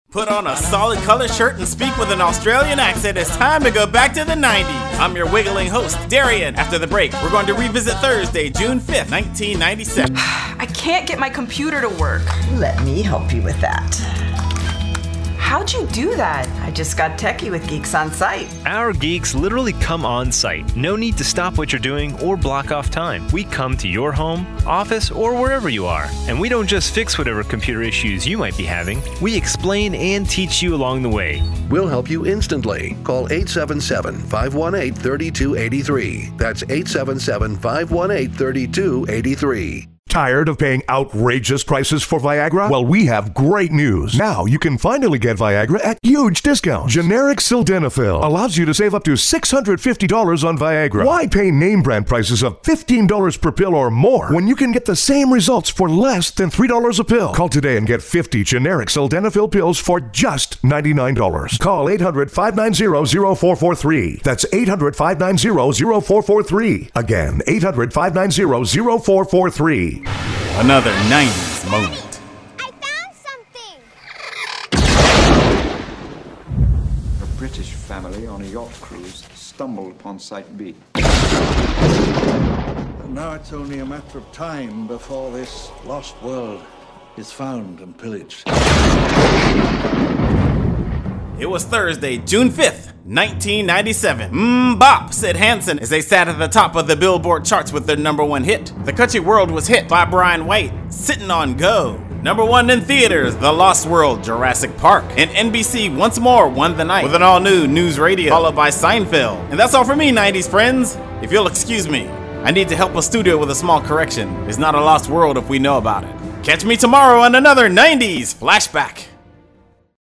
Put on a solid color shirt and speak with an Australian accent. It's time to go back to the 90s. I'm your wiggling host, Darian. After the break, we're going to revisit Thursday, June 5th, 1997. I can't get my computer to work. Let me help you with that. How'd you do that? I just got techie with Geeks on Site. Our geeks literally come on site. No need to stop what you're doing or block off time. We come to your home, office, or wherever you are. And we don't just fix whatever computer issues you might be having. We explain and teach you along the way. We'll help you instantly. Call 877-518-3283. That's 877-518-3283. Tired of paying outrageous prices for Viagra? Well, we have great news. Now you can finally get Viagra at huge discounts. Generic Sildenafil allows you to save up to $650 on Viagra. Why pay name brand prices of $15 per pill or more when you can get the same results for less than $3 a pill? Call today and get 50 generic Sildenafil pills for just $99. Call 800-590-0443. That's 800-590-0443. Again, 800-590-0443. Another 90s moment. I found something! A British family on a yacht cruise stumbled upon Site B. Now it's only a matter of time before this lost world is found and pillaged. It was Thursday, June 5th, 1997. Bop, said Hanson as they sat at the top of the Billboard charts with their number one hit. The Country World was hit by Brian White, Sitting on Go. Number one in theaters, The Lost World, Jurassic Park. And NBC once more won the night with an all-new News Radio, followed by Seinfeld. And that's all for me, 90s friends. If you'll excuse me, I need to help a studio with a small correction. It's not a lost world if we know about it. Catch me tomorrow on another 90s Flashback.